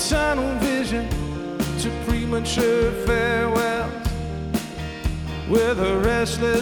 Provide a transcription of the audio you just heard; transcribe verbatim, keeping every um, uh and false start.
tunnel vision to premature farewells, with a restless